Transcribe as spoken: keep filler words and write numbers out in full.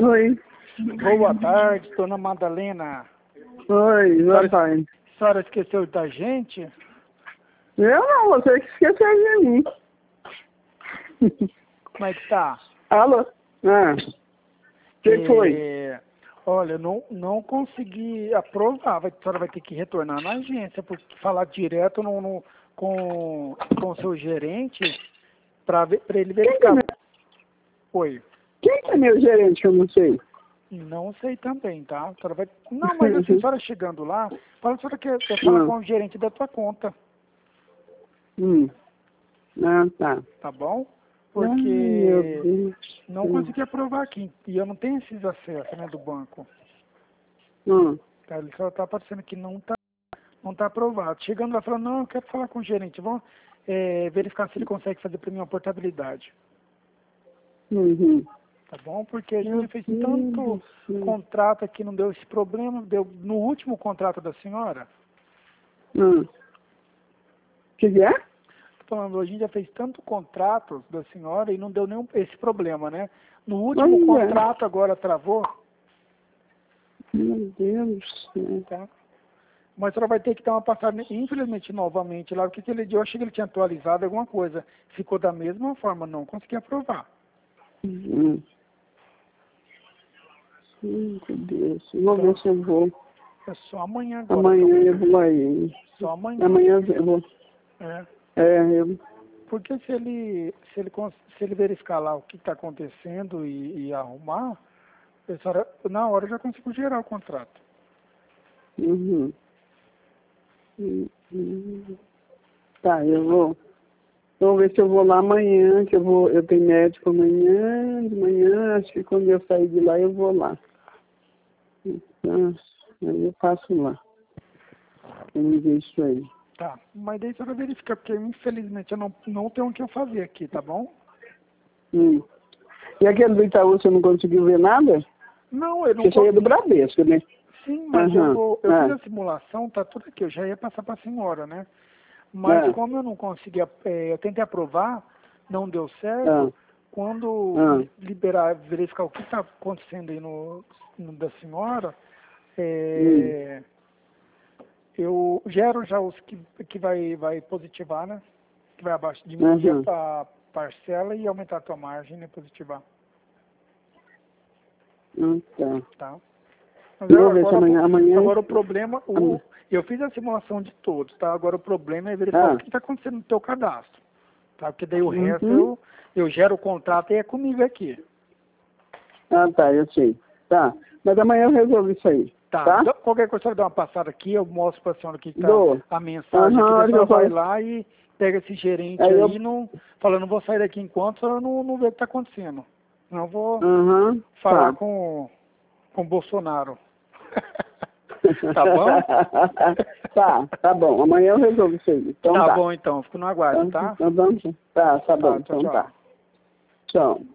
Oi. Boa tarde, dona Madalena. Oi, boa tarde. A senhora esqueceu da gente? Eu não, você que esqueceu de mim. Como é que tá? Alô? Ah. O que É, foi? Olha, eu não, não consegui aprovar. Vai- A senhora vai ter que retornar na agência, porque falar direto no, no- com com o seu gerente para ele Quem que, é verificar. meu, Oi. quem que é meu gerente que eu não sei? Não sei também, tá? A senhora vai... Não, mas assim, a senhora chegando lá, fala a senhora quer, quer falar Hum. com o gerente da tua conta, Hum. Ah, tá. tá bom? Ai, meu Porque Deus. não consegui aprovar aqui. E eu não tenho esses acessos, né, do banco. Hum. Tá? Ele só tá aparecendo que não tá, não tá aprovado. Chegando lá, falando, não, eu quero falar com o gerente. Vamos é, verificar se ele consegue fazer para mim uma portabilidade. Uhum. Tá bom? Porque a gente Meu já fez Deus tanto do céu. contrato aqui, não deu esse problema. Deu no último contrato da senhora. Hum. Que que é? Tô falando, a gente já fez tanto contrato da senhora e não deu nenhum esse problema, né? No último Olha. contrato agora travou, Meu Deus do céu. tá? Mas a senhora vai ter que dar uma passada, infelizmente, novamente lá, porque aquele dia eu achei que ele tinha atualizado alguma coisa. Ficou da mesma forma, não consegui aprovar. Hum. Meu Deus. Vou ver se eu vou. É só amanhã agora. Amanhã então. eu vou aí. Só amanhã. Amanhã eu vou. É. É, eu. Porque se ele, se ele, cons- se ele verificar lá o que está acontecendo e, e arrumar, a senhora, na hora eu já consigo gerar o contrato. Uhum. Hum, hum. Tá, eu vou. Vou ver se eu vou lá amanhã, que eu vou. Eu tenho médico amanhã, de manhã, acho que quando eu sair de lá eu vou lá. Então, aí eu passo lá. Vamos ver isso aí. Tá, mas daí a senhora verifica, porque infelizmente eu não, não tenho o que eu fazer aqui, tá bom? Hum. E aquele do Itaú você não conseguiu ver nada? Não, eu não Porque isso aí é posso. do Bradesco, né? Sim, mas eu Aham. vou. Eu Ah. fiz a simulação, tá tudo aqui, eu já ia passar para a senhora, né? Mas Ah. como eu não conseguia, é, eu tentei aprovar, não deu certo, Ah. quando Ah. liberar, verificar o que está acontecendo aí no, no da senhora, Hum. é, eu gero já os que, que vai, vai positivar, né? Que vai abaixo, diminuir Uhum. a parcela e aumentar a tua margem, né? Positivar, Ah, tá. tá? Mas Eu eu- vou ver se agora, amanhã. amanhã... agora o problema, o, amanhã. eu fiz a simulação de todos, tá? Agora o problema é verificar Ah. o que está acontecendo no teu cadastro, tá? Porque daí o resto Uhum. eu, eu gero o contrato e é comigo aqui. Ah, tá, eu sei. Tá. Mas amanhã eu resolvo isso aí. Tá, Tá? dá- qualquer coisa eu dou uma passada aqui, eu mostro para a senhora que tá Dou. a mensagem Aham, aqui, daí a hora que senhora eu vai falo. lá e pega esse gerente Aí eu. aí, não, falando, não vou sair daqui enquanto a senhora não, não vê o que está acontecendo. Não vou Aham. falar Tá. com, com o Bolsonaro. Tá bom? Tá, tá bom. Amanhã eu resolvo isso aí. Então Tá tá. bom então, fico no aguardo, tá? Então, vamos. Tá, tá bom. Tá, tchau, Então tchau. tá. Tchau.